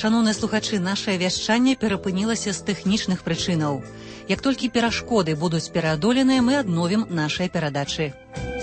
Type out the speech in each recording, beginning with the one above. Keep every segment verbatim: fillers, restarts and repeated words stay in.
Шановныя слухачы, нашае вяшчанне перапынілася з тэхнічных прычынаў. Як толькі перашкоды будуць пераадоленыя, мы адновім нашыя перадачы.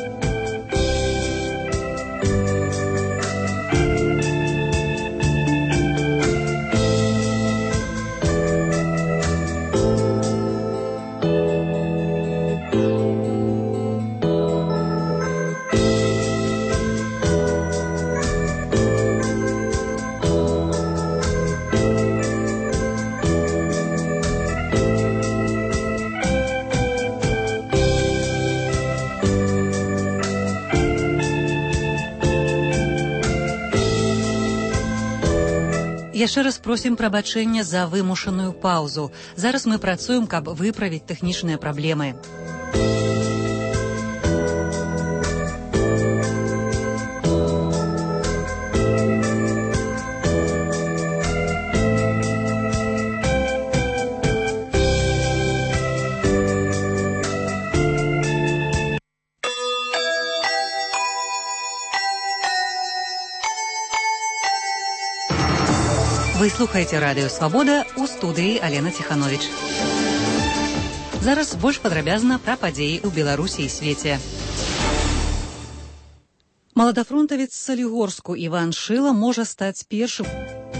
Яшчэ раз просім прабачэння за вымушаную паўзу. Зараз мы працуем, каб выправіць тэхнічныя праблемы. Вы слухаеце радыё «Свабода», у студыі Алена Ціхановіч. Зараз больш падрабязна пра падзеі ў Беларусі і свеце. Маладафронтавец з Салігорску Іван Шыла можа стаць першым.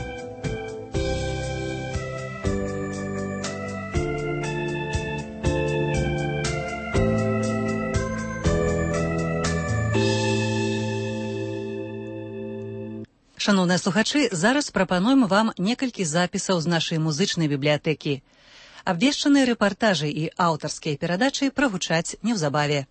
Шановныя слухачы, зараз прапануем вам некалькі запісаў з нашай музычнай бібліятэкі. Абвешчаныя рэпартажы і аўтарскія перадачы прагучаць неўзабаве.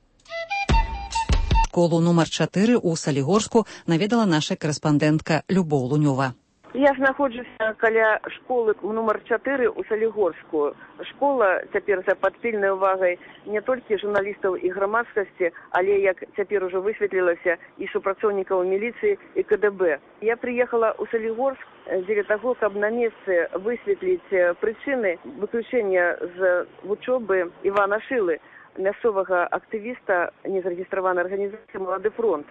Школу нумар чатыры ў Салігорску наведала наша карэспандэнтка Любоў Лунёва. Я знаходжуся каля школы нумар чатыры ў Салігорску. Школа цяпер за падпільнай увагай не толькі журналістаў і грамадскасці, але, як цяпер ужо высветлілася, і супрацоўнікаў міліцыі і ка дэ бэ. Я прыехала ў Салігорск дзеля таго, каб на месцы высветліць прычыны выключэння з вучобы Івана Шылы, мясцовага актывіста незарэгістраванай арганізацыі «Малады фронт».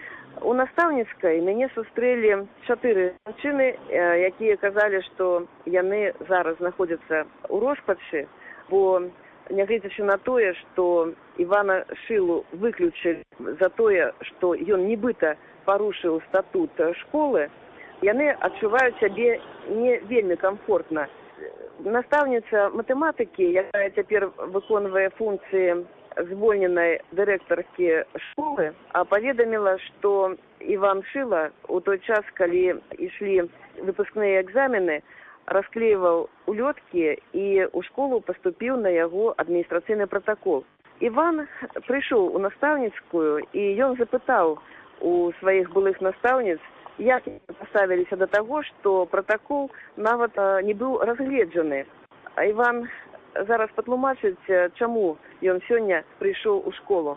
У настаўніцкай мяне сустрэлі чатыры жанчыны, якія казалі, што яны зараз знаходзяцца ў роспачы, бо нягледзячы на тое, што Івана Шылу выключылі за тое, што ён нібыта парушыў статут школы, яны адчуваюць сябе не вельмі камфортна. Настаўніца матэматыкі, якая цяпер выконвае функцыі звольненай дырэктаркі школы, паведаміла, што Іван Шыла у той час, калі ішлі выпускныя экзамены, расклейваў улёткі і ў школу паступіў на яго адміністрацыйны пратакол. Іван прыйшоў у настаўніцкую і ён запытаў у сваіх былых настаўніц, як паставіліся да таго, што пратакол нават не быў разгледжаны. А Іван зараз патлумачыць, чаму ён сёння прыйшоў у школу.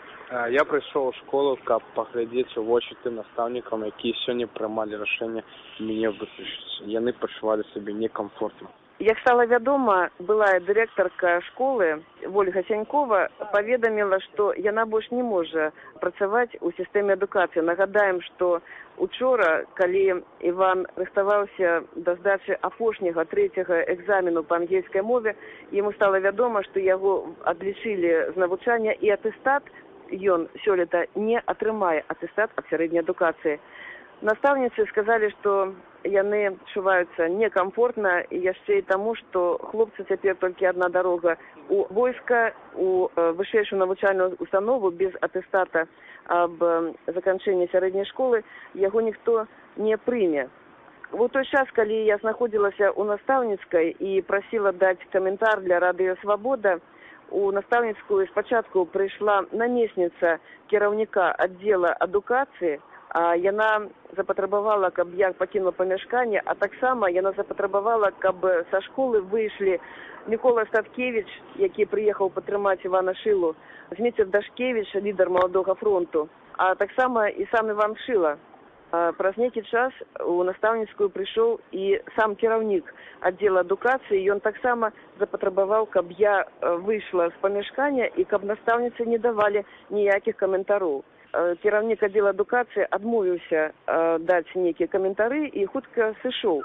Я прыйшоў у школу, каб паглядзець у вочы тым настаўнікам, якія сёння прымалі рашэнне мяне выключыць. Яны пачувалі сябе некамфортна. Як стала вядома, былая дырэктарка школы Вольга Сянькова паведаміла, што яна больш не можа працаваць у сістэме адукацыі. Нагадаем, што учора, калі Іван рыхтаваўся да здачы апошняга трэцяга экзамену па ангельскай мове, яму стала вядома, што яго адлічылі з навучання і атэстат ён сёлета не атрымае, атэстат ад сярэдняй адукацыі. Настаўніцы сказалі, што яны адчуваюцца некамфортна і яшчэ і таму, што хлопцы цяпер толькі адна дарога у войска, у вышэйшую навучальную установу без атэстата аб заканчэнні сярэдняй школы яго ніхто не прыме. У той час, калі я знаходзілася ў настаўніцкай і прасіла даць каментар для радыё «Свабода», у настаўніцкую спачатку прыйшла намесніца кіраўніка аддзела адукацыі, а яна запатрабавала, каб я пакінула памяшканне, а таксама яна запатрабавала, каб са школы выйшлі Мікола Статкевіч, які прыехаў падтрымаць Івана Шылу, Зміцер Дашкевіч, лідар Маладога фронту, а таксама і сам Іван Шыла. Праз нейкі час у настаўніцкую прыйшоў і сам кіраўнік аддзела адукацыі, ён таксама запатрабаваў, каб я выйшла з памяшкання і каб настаўніцы не давалі ніякіх каментароў. Кіраўнік аддзела адукацыі адмовіўся даць нейкія каментары і хутка сышоў.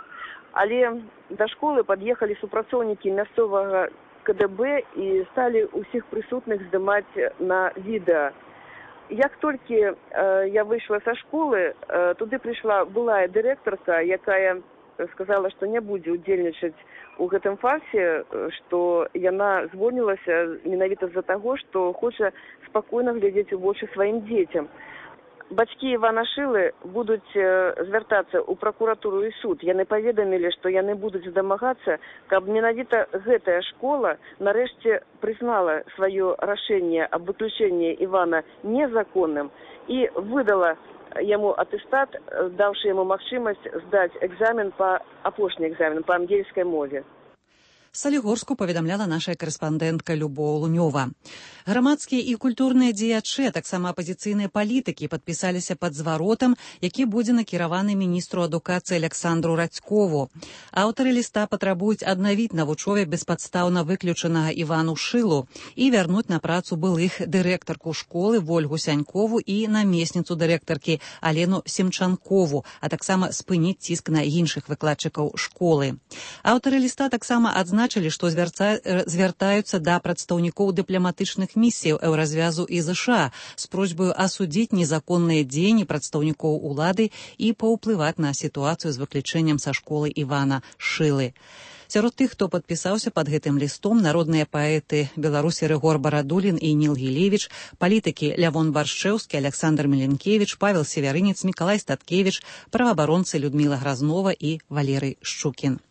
Але да школы пад'ехалі супрацоўнікі мясцовага ка дэ бэ і сталі ўсіх прысутных здымаць на відэа. Як толькі я выйшла са школы, туды прыйшла былая дырэктарка, якая сказала, што не будзе ўдзельнічаць у гэтым фарсе, што яна звольнілася менавіта з-за таго, што хоча спакойна глядзець у вочы сваім дзецям. Бацькі Івана Шылы будуць звяртацца ў пракуратуру і суд. Яны паведамілі, што яны будуць дамагацца, каб менавіта гэтая школа нарэшце прызнала сваё рашэнне аб выключэнні Івана незаконным і выдала яму атэстат, даўшы яму магчымасць здаць экзамен па апошні экзамен па ангельскай мове. Салігорску паведамляла наша корэспандэнтка Любоў Лунёва. Грамадскія і культурныя дзеячы, а таксама апазіцыйныя палітыкі падпісаліся пад зваротам, які будзе накіраваны міністру адукацыі Аляксандру Радзькову. Аўтары ліста патрабуюць аднавіць навучове беспадстаўна выключанага Івану Шылу і вярнуць на працу былых дырэктарку школы Вольгу Сянькову і намесніцу дырэктаркі Алену Семчанкову, а таксама спыніць ціск на іншых выкладчыкаў школы. Аўтары ліста таксама адзначылі, што звяртаюцца да прадстаўнікоў дыпламатычных місіяў Еўразвязу і ЗША з просьбаю асудзіць незаконныя дзеянні прадстаўнікоў улады і паўплываць на сітуацыю з выключэннем са школы Івана Шылы. Сярод тых, хто падпісаўся пад гэтым лістом, народныя паэты Беларусі Рыгор Барадулін і Ніл Гілевіч, палітыкі Лявон Баршчэўскі, Аляксандр Меленкевіч, Павел Севярынец, Мікалай Статкевіч, праваабаронцы Людміла Гразнова і Валерый Шчукін.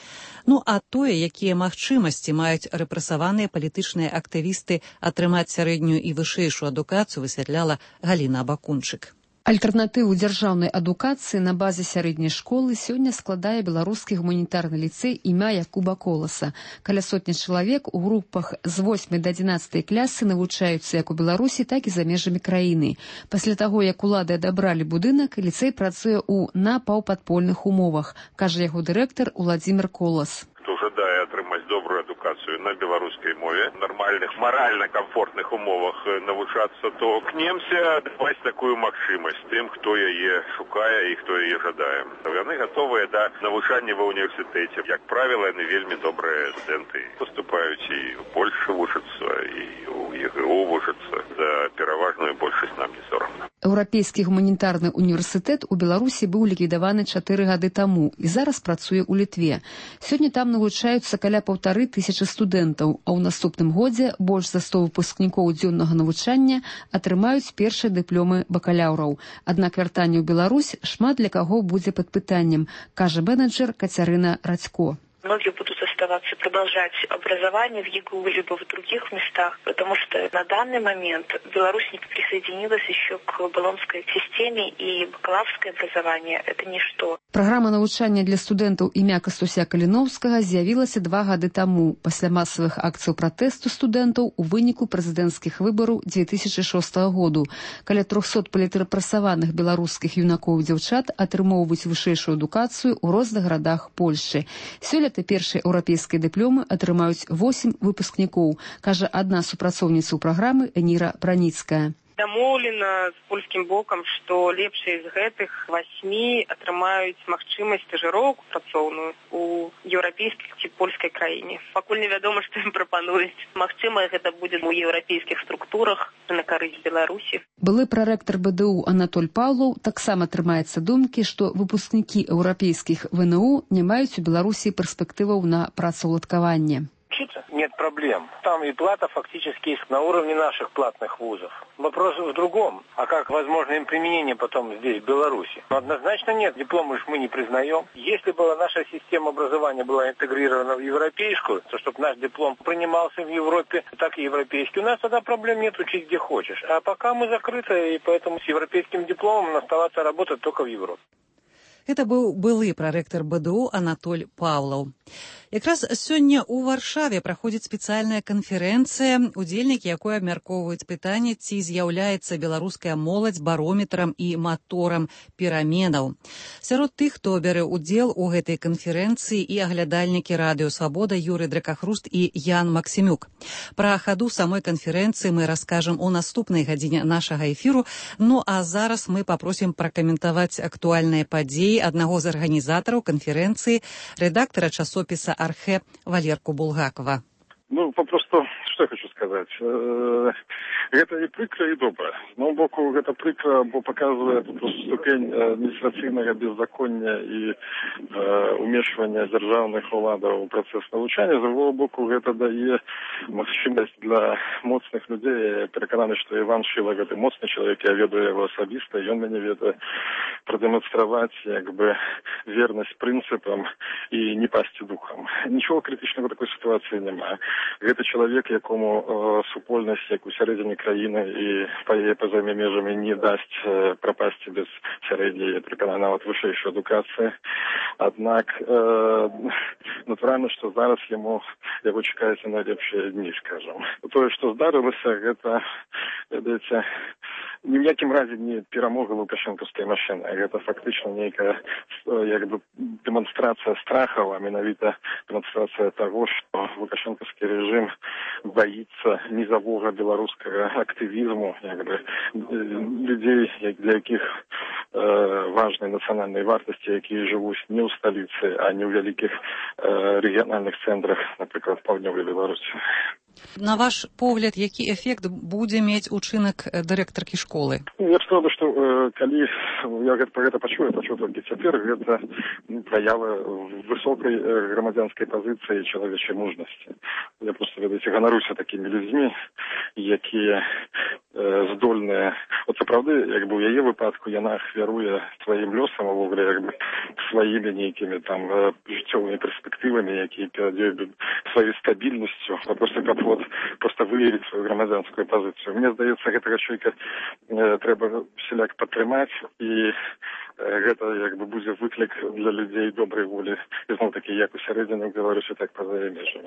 Ну а тое, якія магчымасці маюць рэпрэсаваныя палітычныя актывісты атрымаць сярэднюю і вышэйшую адукацыю, высвятляла Галіна Абакунчык. Альтэрнатыву дзяржаўнай адукацыі на базе сярэдняй школы сёння складае беларускі гуманітарны ліцэй імя Якуба Коласа. Каля сотні чалавек у групах з восьмай да адзінаццатай класы навучаюцца як у Беларусі, так і за межамі краіны. Пасля таго, як улады адабралі будынак, ліцэй працуе ў напаўпадпольных умовах, кажа яго дырэктар Уладзімір Колас. Хто жадае атрымаць добрую адукацыю на беларускай мове, нормальных, маральна комфортных умовах навучацца, то кнемся даваць такую магчымасць тым, хто яе шукае і хто яе жадае. Яны гатовыя да навучання ва універсітэце. Як правіла, яны вельмі добрыя студэнты. Паступаюць і ў Польшу вучацца, і ў е гэ о вучацца. За пераважную большасць нам не сорамна. Еўрапейскі гуманітарны універсітэт у Беларусі быў ліквідаваны чатыры гады таму і зараз працуе ў Літве. Сёння там навучаюцца каля паўтары тысячы студэнтаў, а ў наступным годзе больш за сто выпускнікоў дзённага навучання атрымаюць першыя дыпломы бакалаўраў. Аднак вяртанне ў Беларусь шмат для каго будзе пад пытаннем, кажа менеджер Кацярына Радзько. Многие будут оставаться, продолжать образование в е гэ у либо в других местах, потому что на данный момент Беларусь не присоединилась еще к болонской системе, и бакалаврское образование – это ничто. Праграма навучання для студэнтаў імя Кастуся Каліноўскага з'явілася два гады таму, пасля масавых акцый пратэсту студэнтаў у выніку прэзідэнцкіх выбараў дзве тысячы шостага году. Каля трохсот палітрэпрэсаваных беларускіх юнакоў і дзяўчат атрымоўваюць вышэйшую адукацыю ў розных гарадах Польшчы. Сёлета першыя еўрапейскія дыпломы атрымаюць восем выпускнікоў, кажа адна супрацоўніца ў праграмы Эніра Браніцкая. Дамоўлена з польскім бокам, што лепшыя з гэтых васьмі атрымаюць магчымасць стажыроўку працоўную у еўрапейскай ці польскай краіне. Пакуль невядома, што ім прапануюць. Магчыма, гэта будзе ў еўрапейскіх структурах на карысць Беларусі. Былы прарэктар бэ дэ у Анатоль Паўлаў таксама трымаецца думкі, што выпускнікі еўрапейскіх вэ эн у не маюць у Беларусі перспектываў на працаўладкаванне. Нет проблем. Там и плата фактически есть на уровне наших платных вузов. Вопрос в другом. А как возможно им применение потом здесь, в Беларуси? Но однозначно нет. Дипломы же мы не признаем. Если бы наша система образования была интегрирована в европейскую, то чтобы наш диплом принимался в Европе, так и европейский, у нас тогда проблем нет, учить где хочешь. А пока мы закрыты, и поэтому с европейским дипломом оставаться работать только в Европе. Гэта быў былы прарэктар БДУ Анатоль Паўлаў. Якраз сёння ў Варшаве праходзіць спецыяльная канферэнцыя, удзельнікі якой абмяркоўваюць пытанне, ці з'яўляецца беларуская моладзь барометрам і маторам пераменаў. Сярод тых, хто бярэ ўдзел у гэтай канферэнцыі, і аглядальнікі радыё «Свабода» Юрый Дракахруст і Ян Максімюк. Пра хаду самой канферэнцыі мы раскажам у наступнай гадзіне нашага эфіру. Ну а зараз мы папросім пракаментаваць актуальныя падзеі аднаго з арганізатараў канферэнцыі, рэдактара часопіса «Архэ» Валерку Булгакова. Ну, попросту, что я хочу сказать. Это и прикро, и добро. С одного боку, это прикро, бо показывает ступень административного беззакония и э, умешивания державных уладов в процесс навучания. С другого боку, это дает возможность для моцных людей. Я переконан, что Иван Шилов это моцный человек, я веду его особисто, и он мне ведает продемонстрировать как бы верность принципам и не пасть духом. Ничего критичного в такой ситуации немає. Гэта чалавек, якому э, супольнасць, як у сярэдзіне краіны і па яе па-за межамі не дасць э, прапасці без сярэдняй, пераканана, нават вышэйшай адукацыі. Аднак, э, натуральна, што зараз яму яго чакаюць найлепшыя дні, скажам. Тое, што здарылася, гэта, ведаеце, ні в якім разе не перамога лукашэнкаўскай машыны. Гэта фактычна нейкая як бы дэманстрацыя страхаў, а менавіта дэманстрацыя таго, што лукашэнкаўскі режим боится низового белорусского активизма, як бы, людей, для яких э, важны национальные вартости, якія живут не ў столице, а не ў великих э, региональных центрах, например, в Паўднёвай Беларусі. На ваш погляд, які эфект будзе мець учынак дырэктаркі школы? Я б сказаў, што э, калі я про гэта пачуў, я пачуў толькі цяпер, гэта праява высокай э, грамадзянскай пазіцыі чалавечай мужнасці. Я просто, ведаеце, ганаруся такімі людзьмі, якія э, здольныя. От сапраўды, як бы ў яе выпадку яна ахвяруе сваім лёсам, увогуле, як бы сваімі нейкімі там э, жыццёвымі перспектывамі, якія перадаюць сваёй стабільнасцю, просто каб вот просто выявіць сваю грамадзянскую пазіцыю. Мне здаецца, гэтага чалавека э, трэба всяляк падтрымаць, і э, гэта як бы будзе выклік для людзей добрай волі, і зноў такі як у сярэдзіне Беларусі, так па-за межамі.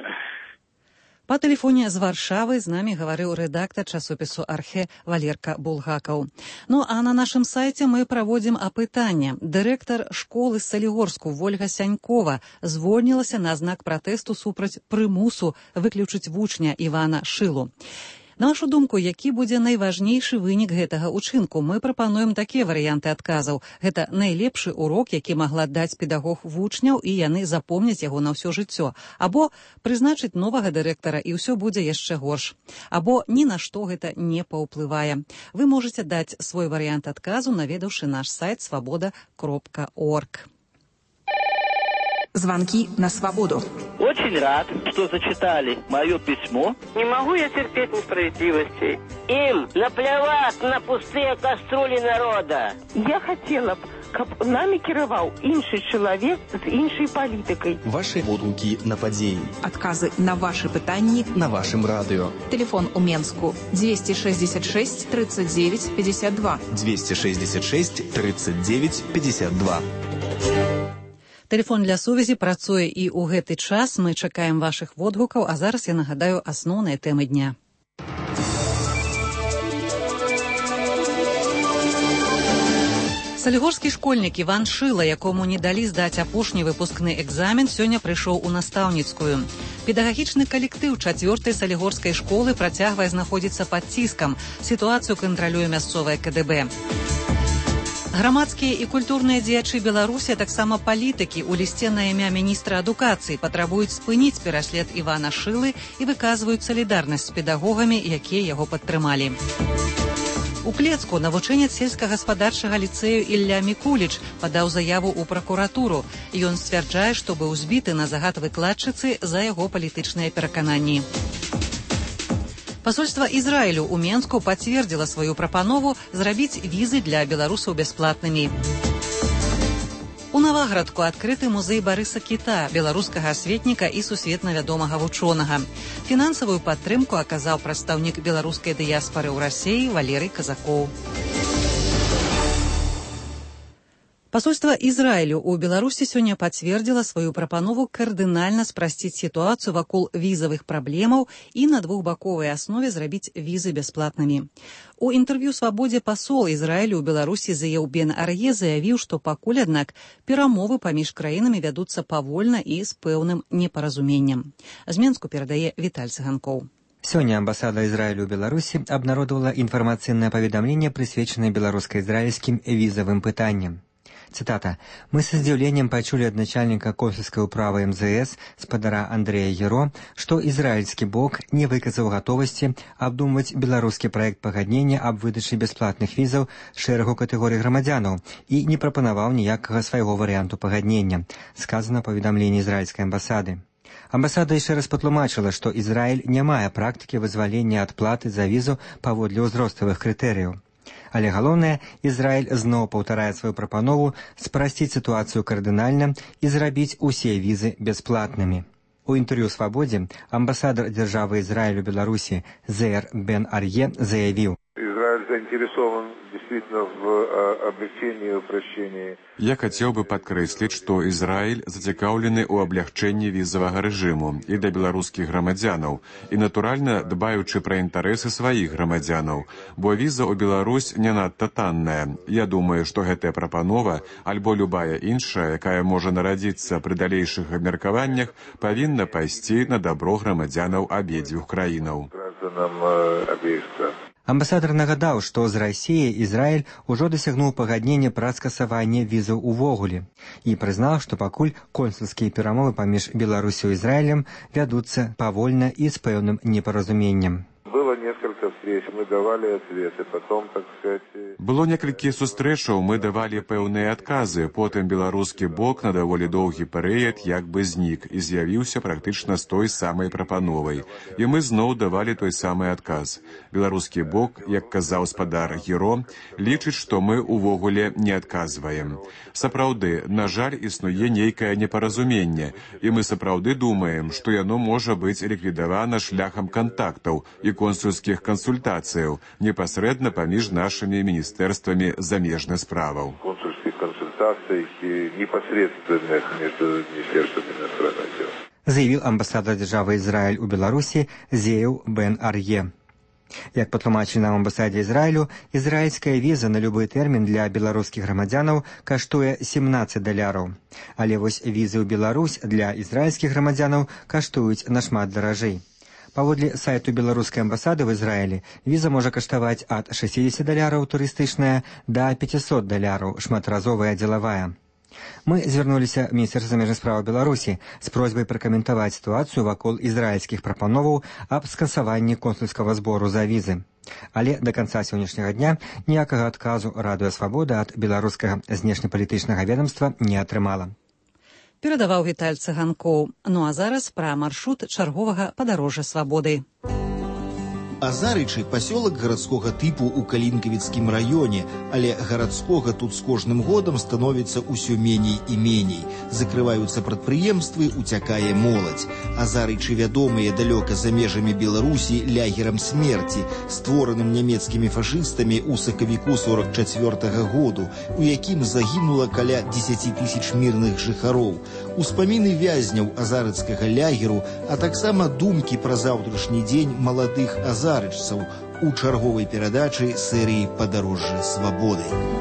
Па тэлефоне з Варшавы з намі гаварыў рэдактар часопісу «Архэ» Валерка Булгакаў. Ну а на нашым сайце мы праводзім апытанне. Дырэктар школы з Салігорску Вольга Сянькова звольнілася на знак пратэсту супраць прымусу выключыць вучня Івана Шылу. На вашу думку, які будзе найважнейшы вынік гэтага ўчынку? Мы прапануем такія варыянты адказаў. Гэта найлепшы урок, які магла даць педагог вучняў, і яны запомняць яго на ўсё жыццё. Або прызначыць новага дырэктара, і ўсё будзе яшчэ горш. Або ні на што гэта не паўплывае. Вы можаце даць свой варыянт адказу, наведаўшы наш сайт свабода кропка орг. Звонки на свободу. Очень рад, что зачитали мое письмо. Не могу я терпеть несправедливости. Им наплевать на пустые кастрюли народа. Я хотела б, каб нами кіраваў іншы чалавек з іншай палітыкай. Ваши водгукі на падзеі. Адказы на ваши пытанні на вашым радыё. Телефон у Менску двести шестьдесят шесть тридцать девять пятьдесят два. двести шестьдесят шесть тридцать девять пятьдесят два. Тэлефон для сувязі працуе і ў гэты час. Мы чакаем вашых водгукаў, а зараз я нагадаю асноўныя тэмы дня. Салігорскі школьнік Іван Шыла, якому не далі здаць апошні выпускны экзамен, сёння прыйшоў у настаўніцкую. Педагагічны калектыў чацвёртай салігорскай школы працягвае знаходзіцца пад ціскам. Сітуацыю кантралюе мясцовае ка дэ бэ. Грамадскія і культурныя дзеячы Беларусі, а таксама палітыкі у лісце на імя міністра адукацыі патрабуюць спыніць пераслед Івана Шылы і выказваюць салідарнасць з педагогамі, якія яго падтрымалі. У Клецку навучэнец сельскагаспадарчага ліцэю Ілля Мікуліч падаў заяву ў пракуратуру. Ён сцвярджае, што быў збіты на загад выкладчыцы за яго палітычныя перакананні. Пасольства Ізраілю ў Менску пацвердзіла сваю прапанову зрабіць візы для беларусаў бясплатнымі. У Наваградку адкрыты музей Барыса Кіта, беларускага асветніка і сусветна вядомага вучонага. Фінансавую падтрымку аказаў прадстаўнік беларускай дыяспары ў Расіі Валерый Казакоў. Пасольства Ізраілю ў Беларусі сёння пацвердзіла сваю прапанову кардынальна спрасціць сітуацыю вакол візавых праблемаў і на двухбаковай аснове зрабіць візы бясплатнымі. У інтэрв'ю «Свабодзе» пасол Ізраілю ў Беларусі Зеяў бен Ар'е заявіў, што пакуль, аднак, перамовы паміж краінамі вядуцца павольна і з пэўным непаразуменнем. З Менску перадае Віталь Цыганкоў. Сёння амбасада Израиля в Беларуси обнародовала информационное поведомление, присвяченное белорусско-израильским визовым пытаниям. Цитата. «Мы с удивлением почули от начальника консульской управы эм зэ эс, спадара Андрея Яро, что израильский бок не выказал готовности обдумывать белорусский проект погоднения об выдаче бесплатных визов шэрагу категорий громадянов и не пропоновал никакого своего варианту погоднения», сказано в поведомлении израильской амбассады. Амбасада еще раз патлумачила, что Израиль не мае практики вызволения от платы за визу паводле ўзроставых крытэрыяў. Але галоўнае, Израиль зноў паўтарае сваю прапанову спрасціць сітуацыю кардынальна і зрабіць усе візы бясплатнымі. У інтэрв'ю «Свабодзе» амбасадар дзяржавы Израиль у Беларусі Зеяр бен Ар'е заявіў: Израиль заинтересован действительно в облегчении и упрощении. Я хотел бы подкрэсліць, что Израиль зацікаўлены ў аблягчэнні візавага рэжыму і для беларускіх грамадзянаў, і, натуральна, дбаючы пра інтарэсы сваіх грамадзянаў, бо віза ў Беларусь не надта танная. Я думаю, што гэтая прапанова, альбо любая іншая, якая можа нарадзіцца пры далейшых абмеркаваннях, павінна пайсці на дабро грамадзянаў абедзвюх краінаў. Амбасадар нагадаў, што з Расіяй Ізраіль ужо дасягнуў пагаднення пра скасаванне візаў увогуле і прызнаў, што пакуль консульскія перамовы паміж Беларусю і Ізраілем вядуцца павольна і з пэўным непаразуменнем. Было несколько встреч, мы давали ответы, потом, так сказать... Было некалькі сустрэчаў, мы давалі пэўныя адказы, потым беларускі бок на даволі доўгі перыяд як бы знік і з'явіўся практычна з той самай прапановай. І мы зноў давалі той самы адказ. Беларускі бок, як казаў спадар Яро, лічыць, што мы увогуле не адказваем. Сапраўды, на жаль, існуе нейкае непаразуменне, і мы сапраўды думаем, што яно можа быць ліквідавана шляхам кантактаў і консульскіх кансультацыяў непасрэдна паміж нашымі міністэрствамі замежных справаў. Консульских консультаций непосредственных между министерствами иностранных дел. Заявил амбассадор державы Израиль у Беларуси Зеяў бен Ар'е. Як патлумачылі нам амбасадзе Ізраілю, ізраільская віза на любы тэрмін для беларускіх грамадзянаў каштуе семнаццаць даляраў. Але вось візы ў Беларусь для ізраільскіх грамадзянаў каштуюць нашмат даражэй. Паводле сайту беларускай амбасады в Ізраілі віза можа каштаваць ад шэсцьдзесят даляраў турыстычная да пяцісот даляраў шматразовая дзелавая. Мы звярнуліся ў Міністэрства замежных справаў Беларусі з просьбай пракаментаваць сітуацыю вакол ізраільскіх прапановаў аб скасаванні консульскага збору за візы. Але да канца сённяшняга дня ніякага адказу Радыё Свабода ад беларускага знешнепалітычнага ведамства не атрымала. Перадаваў Віталь Цыганкоў. Ну а зараз пра маршрут чарговага падарожжа свабоды. Азарычы – пасёлак гарадскога тыпу ў Калінкавіцкім раёне, але гарадскога тут з кожным годам становіцца ўсё меней і меней. Закрываюцца прадпрыемствы, уцякае моладзь. Азарычы вядомыя далёка за межамі Беларусі лягерам смерці, створаным нямецкімі фашыстамі ў сакавіку сорок чацвёртага году, у якім загінула каля дзесяці тысяч мірных жыхароў. Успаміны вязняў азарыцкага лягеру, а таксама думкі пра заўтрашні дзень маладых азарычцаў у чарговай перадачы серыі «Падарожжа свабоды».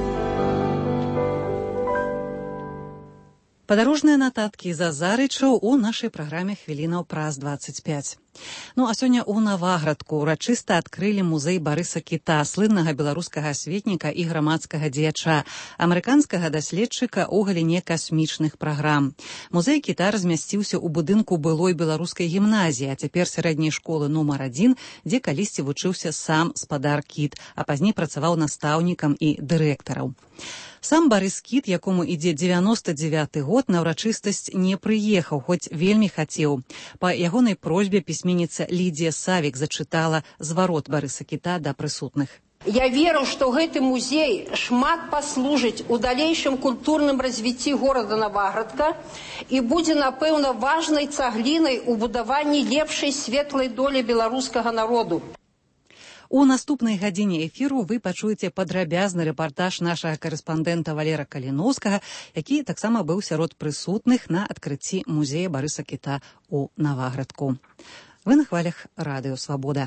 Падарожныя нататкі з азарычаў у нашай праграме «Хвілінаў праз дваццаць пяць». Ну а сёння ў Наваградку урачыста адкрылі музей Барыса Кіта, слыннага беларускага асветніка і грамадскага дзеяча, амерыканскага даследчыка ў галіне касмічных праграм. Музей Кіта размясціўся ў будынку былой беларускай гімназіі, а цяпер сярэдняй школы нумар адзін, дзе калісьці вучыўся сам спадар Кіт, а пазней працаваў настаўнікам і дырэктараў. Сам Барыс Кіт, якому ідзе дзевяносто дзевяты год, на ўрачыстасць не прыехаў, хоць вельмі хацеў. Па ягонай просьбе пісьменніца Лідія Савік зачытала зварот Барыса Кіта да прысутных. Я веру, што гэты музей шмат паслужыць у далейшым культурным развіцці горада Наваградка і будзе, напэўна, важнай цаглінай у будаванні лепшай светлай долі беларускага народу. У наступнай гадзіне эфіру вы пачуеце падрабязны рэпартаж нашага карэспандэнта Валера Каліноўскага, які таксама быў сярод прысутных на адкрыцці музея Барыса Кіта ў Наваградку. Вы на хвалях радыё «Свабода».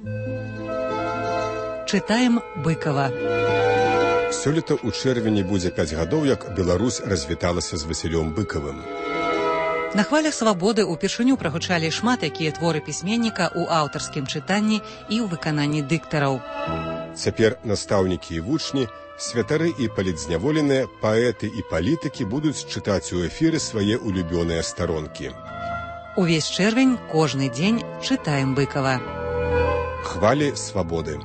Чытаем Быкова. Сёлета ў чэрвені будзе пяць гадоў, як Беларусь развіталася з Васілём Быкавым. На хвалях «Свабоды» упершыню прагучалі шмат якія творы пісьменніка ў аўтарскім чытанні і ў выкананні дыктараў. Цяпер настаўнікі і вучні, святары і палітзняволеныя, паэты і палітыкі будуць чытаць у эфіры свае улюбёныя старонкі. Увесь чэрвень, кожны дзень чытаем Быкава. Хвалі «Свабоды».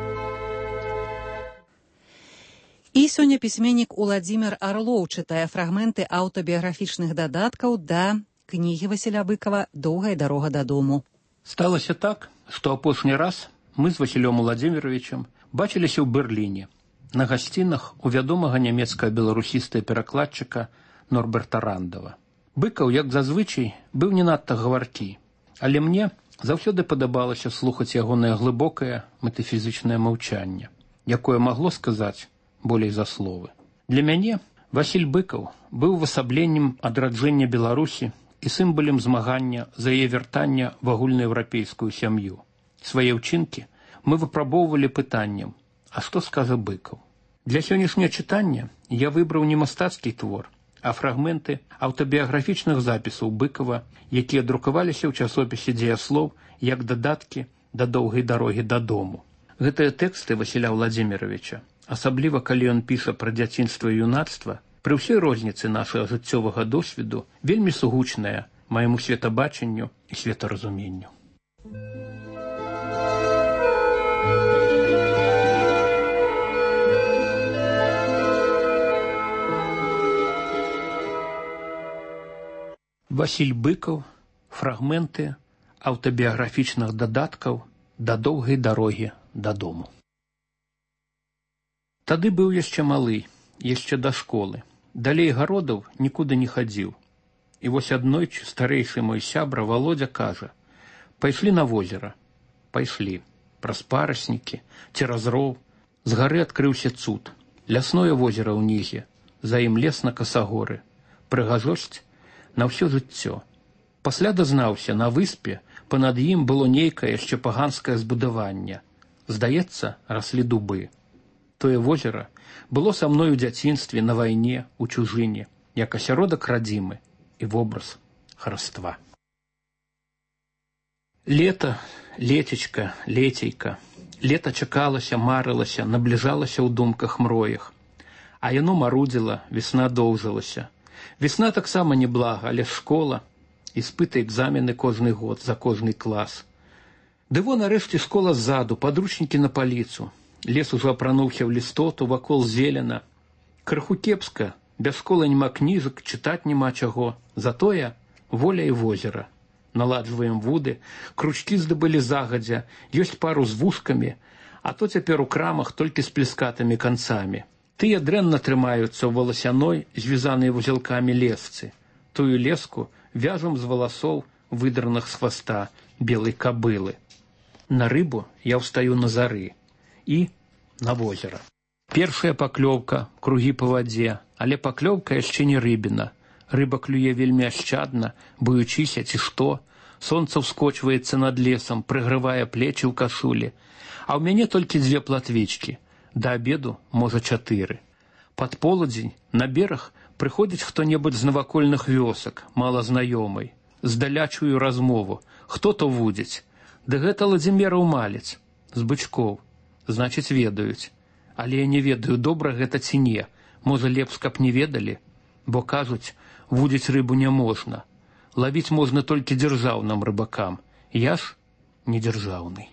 І сёння пісьменнік Уладзімір Арлоў чытае фрагменты аўтабіяграфічных дадаткаў да кнігі Васіля Быкава «Доўгая дарога дадому». Сталася так, што апошні раз мы з Васілём Уладзіміровичам бачыліся ў Берліне, на гасцінах у вядомага нямецкага беларусіста і перакладчыка Норберта Рандава. Быкаў, як зазвычай, быў не надта гаваркі, але мне заўсёды падабалася слухаць ягонае глыбокае метафізічнае маўчанне, якое магло сказаць болей за словы. Для мяне Васіль Быкаў быў увасабленнем адраджэння Беларусі і сімвалем змагання за яе вяртання в агульнаеўрапейскую сям'ю. Свае ўчынкі мы выпрабоўвалі пытаннем: а што скажа Быкаў? Для сённяшняга чытання я выбраў не мастацкі твор, а фрагменты аўтабіяграфічных запісаў Быкава, якія друкаваліся ў часопісе «Дзеяслоў» як дадаткі да доўгай дарогі дадому. Гэтыя тэксты Васіля Владзіміровича, асабліва калі ён піша пра дзяцінства і юнацтва, пры ўсёй розніцы нашага жыццёвага досведу вельмі сугучныя майму светабачанню і светаразуменню. Васіль Быкаў, фрагменты аўтабіяграфічных дадаткаў да доўгай дарогі дадому. Тады быў яшчэ малы, яшчэ да школы. Далей гародаў нікуды не хадзіў. І вось аднойчы старэйшы мой сябра Володя кажа: пайшлі на возера. Пайшлі. Праз параснікі, цераз роў. З гары адкрыўся цуд. Лясное возера ўнізе, за ім лес на касагоры. Прыгажосць на ўсё жыццё. Пасля дазнаўся, на выспе панад ім было нейкае яшчэ паганскае збудаванне. Здаецца, раслі дубы. Тое возера было са мной у дзяцінстве, на вайне, у чужыне, як асяродак радзімы і вобраз хараства. Лета, лецечка, лецейка. Лета чакалася, марылася, набліжалася ў думках мроях. А яно марудзіла, весна доўжылася. Весна таксама не блага, але школа, іспыты, экзамены кожны год, за кожны клас. Ды во нарэшце школа ззаду, падручнікі на паліцу. Лес ужо апрануўся ў лістоту, вакол зелена. Крыху кепска, без школы няма кніжак, чытаць няма чаго. Затое воля і возера. Наладжваем вуды, кручкі здабылі загадзя, ёсць пару з вушкамі, а то цяпер у крамах толькі з плескатымі канцамі. Тыя дрэнна трымаюцца ў валасяной, звязанай вузелкамі лесцы. Тую леску вяжам з валасоў, выдраных з хваста белай кабылы. На рыбу я ўстаю на зары. І на возера. Першая паклёўка, кругі па вадзе, але паклёўка яшчэ не рыбіна. Рыба клюе вельмі ашчадна, боючыся ці што. Сонца ўскочваецца над лесам, прыгрывае плечы ў кашулі. А ў мяне толькі дзве платвічкі. Да абеду, можа, чатыры. Пад полудзень на бераг прыходзіць хто-небудзь з навакольных вёсак, малазнаёмай. Здаля чую размову. Хто то вудзіць? Ды гэта Ладзіміраў малец. З бычкоў. Значыць, ведаюць. Але я не ведаю, добра гэта ці не. Можа, лепш, каб не ведалі? Бо, кажуць, вудзіць рыбу не можна. Лавіць можна толькі дзяржаўным рыбакам. Я ж не дзяржаўны.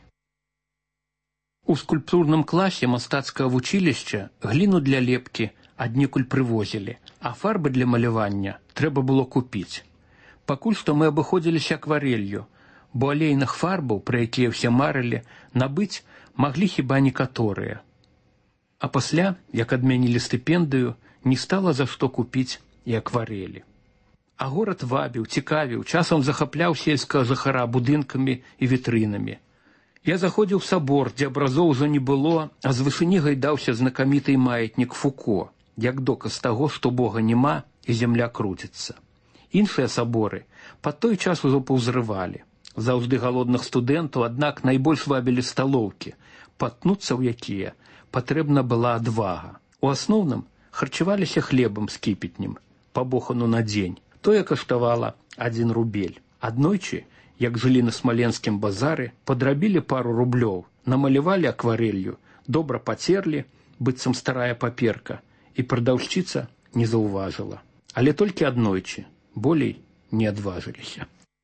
У скульптурным класе мастацкага вучылішча гліну для лепкі аднекуль прывозілі, а фарбы для малявання трэба было купіць. Пакуль што мы абыходзіліся акварэлью, бо алейных фарбаў, пра якія ўсе марылі, набыць маглі хіба некаторыя. А пасля, як адмянілі стыпендыю, не стала за што купіць і акварэлі. А горад вабіў, цікавіў, часам захапляў сельскага жыхара будынкамі і вітрынамі. Я заходзіў у сабор, дзе абразоў ужо не было, а з вышыні гайдаўся знакаміты маятнік Фуко, як доказ таго, што Бога няма і зямля круціцца. Іншыя саборы пад той час ужо паўзрывалі. Заўжды галодных студэнтаў, аднак найбольш вабілі сталоўкі, патнуцца ў якія патрэбна была адвага. У асноўным харчаваліся хлебам з кіпетнем, па бохану на дзень. Тое каштавала адзін рубель. Аднойчы, як жылі на смаленскім базары, падрабілі пару рублёў, намалявалі акварэлью, добра пацерлі, быццам старая паперка, і прадаўшчыца не заўважыла. Але толькі аднойчы, болей не адважыліся.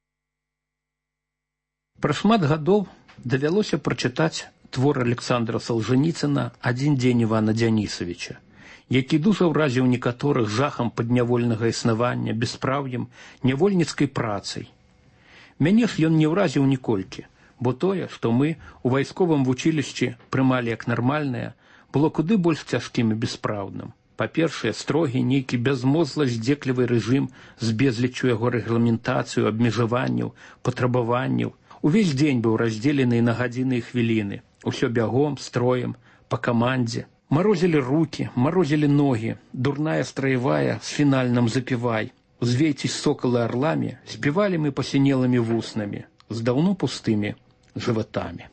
Пра шмат гадоў давялося прачытаць твор Александра Салжаніцына «Адзін дзень Івана Дзянісавіча», які дужа ўразіў некаторых жахам паднявольнага існавання, бяспраўем, нявольніцкай працай. Мяне ж ён не ўразіў ніколькі, бо тое, што мы у вайсковым вучылішчы прымалі як нармальнае, было куды больш цяжкім і бяспраўдным. Па-першае, строгі, нейкі бязмозла здзеклівы рэжым з безліччу яго рэгламентацыю, абмежаванняў, патрабаванняў. Увесь дзень быў раздзелены на гадзіны і хвіліны. Усё бягом, строем, па камандзе. Марозілі рукі, марозілі ногі, дурная страявая з фінальным запівай. Узвейцесь сокалы арламі, співалі мы пасінелымі вуснамі, з даўно пустымі жыватамі.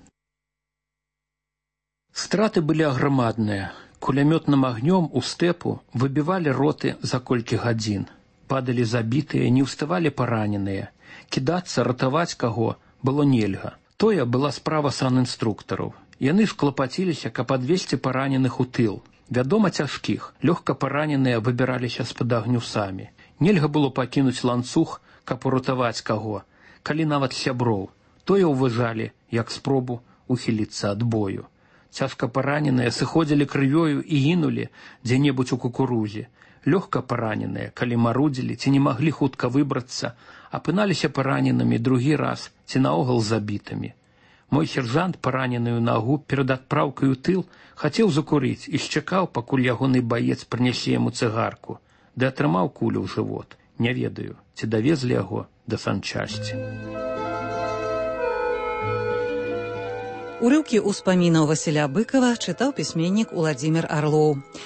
Страты былі аграмадныя. Кулямётным агнём у стэпу выбівалі роты за колькі гадзін. Падалі забітыя, не ўставалі параненыя. Кідацца, ратаваць каго было нельга. Тое была справа санінструктараў. Яны ж клапаціліся, каб адвесці параненых у тыл. Вядома, цяжкіх, лёгка параненыя выбіраліся з-пад агню самі. Нельга было пакінуць ланцуг, каб уратаваць каго, калі нават сяброў. Тое ўважалі, як спробу ухіліцца ад бою. Цяжка параненыя сыходзілі крывёю і гінулі дзе-небудзь у кукурузе. Лёгка параненыя, калі марудзілі ці не маглі хутка выбрацца, апыналіся параненымі другі раз ці наогул забітымі. Мой сержант, параненую нагу перад адпраўкай у тыл, хацеў закурыць і чакаў, пакуль ягоны баец прынясе яму цыгарку, ды атрымаў кулю ў жывот. Не ведаю, ці давезлі яго да санчасці. Урыўкі ўспамінаў Васіля Быкава чытаў пісьменнік Уладзімір Арлоў.